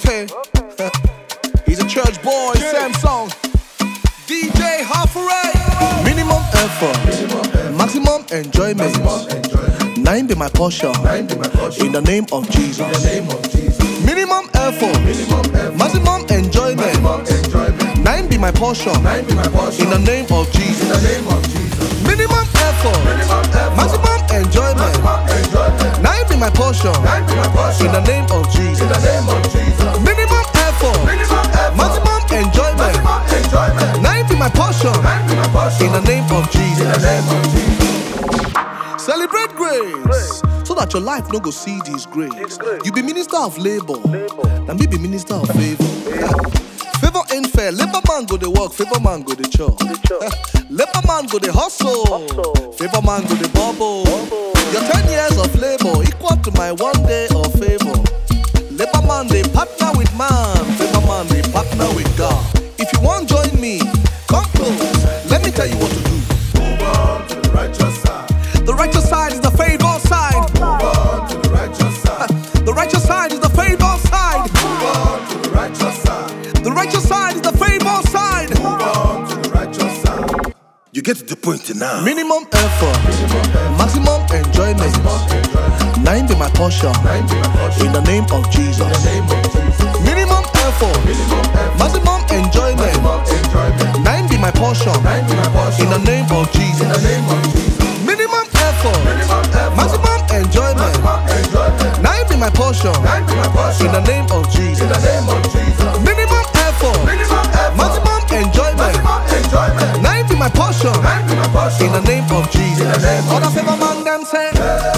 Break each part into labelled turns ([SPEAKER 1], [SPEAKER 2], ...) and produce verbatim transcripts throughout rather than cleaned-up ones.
[SPEAKER 1] Okay. He's a church boy, Samsung. D J Halfway. Minimum effort, maximum enjoyment. Nine be my portion. In the name of Jesus. Minimum effort, maximum enjoyment. Nine be my portion. In the name of Jesus. Minimum effort, maximum enjoyment. Nine be my portion. In the name of Jesus. Minimum effort, maximum enjoyment. Nine be my portion. In the name of Jesus. Celebrate grace, so that your life no go see disgrace. You be minister of labor, and me be minister of favor. Favor ain't fair. Labor man go the work, favor man go the chop. Labor man go the hustle, favor man go the bubble. Your ten years of labor equal to my one day of favor. Labor man they partner with man, favor man they partner with God. If you want join me, come close. Let me tell you what to do.
[SPEAKER 2] Move on to the righteous side.
[SPEAKER 1] The righteous side is the favor side.
[SPEAKER 2] Move on to the righteous side.
[SPEAKER 1] The righteous side is the favor side.
[SPEAKER 2] Move on to the righteous side.
[SPEAKER 1] The righteous side is the favor side.
[SPEAKER 2] Move on to the righteous side. You get to the point now.
[SPEAKER 1] Minimum effort, maximum enjoyment. Nine be my portion. In the name of Jesus. Minimum effort, maximum enjoyment. Nine be my portion. In the name of Jesus. Minimum effort, maximum enjoyment. Nine be my portion. In the name of Jesus. Minimum effort, maximum enjoyment. Nine be my portion. In the name of Jesus. Other favor man them say.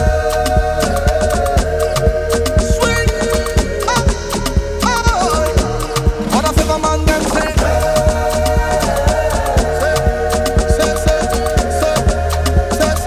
[SPEAKER 1] Swing. Oh, oh. Other favor man them say. Say, say, say, say,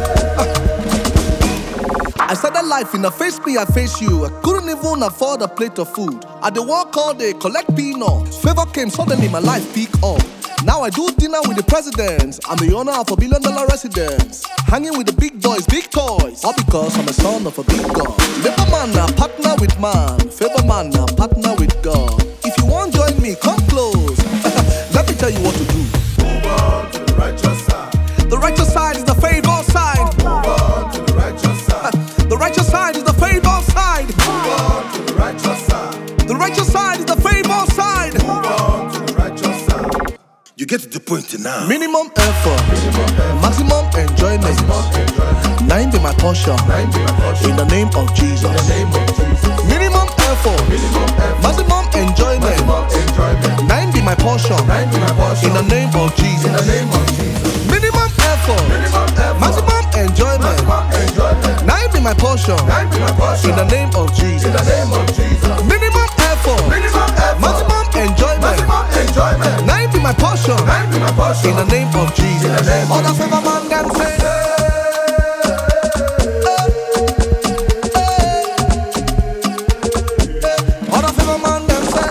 [SPEAKER 1] say. I started life in a face me, I face you. I couldn't even afford a plate of food. I dey work all day, collect peanuts. Favor came suddenly, my life peak up. Now I do dinner with the presidents. I'm the owner of a billion dollar residence. Hanging with the big boys, big toys. All because I'm a son of a big God. Labor man now partner with man. Favor man now partner with God. If you want join me, come close. Let me tell you what to do.
[SPEAKER 2] Move on to the righteous side.
[SPEAKER 1] The righteous side is the favor side.
[SPEAKER 2] Move on to the righteous side.
[SPEAKER 1] The righteous side is the favor side.
[SPEAKER 2] Move on to the righteous side.
[SPEAKER 1] The righteous side is the favor side.
[SPEAKER 2] Move on to the righteous side. You get to the point now.
[SPEAKER 1] Minimum effort, maximum enjoyment. Nine be my portion. In the name of Jesus. Minimum effort, maximum enjoyment. Nine be my portion. In the name of Jesus. Minimum effort, maximum enjoyment. Nine be my portion. In the name of Jesus. Minimum effort, maximum enjoyment. Nine be my portion. In the name of Jesus. Other favor man them say. Other favor man them say.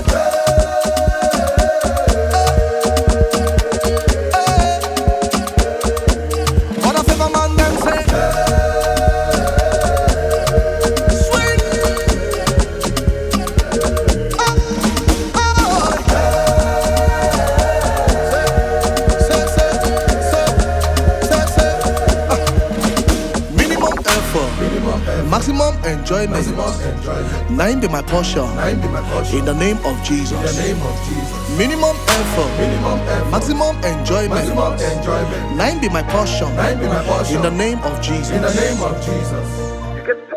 [SPEAKER 1] Other favor man them say. Swing. Maximum enjoyment. Nine be my portion. In the name of Jesus. Minimum effort. Maximum enjoyment. Nine be my portion. In the name of Jesus.
[SPEAKER 2] In the name of Jesus.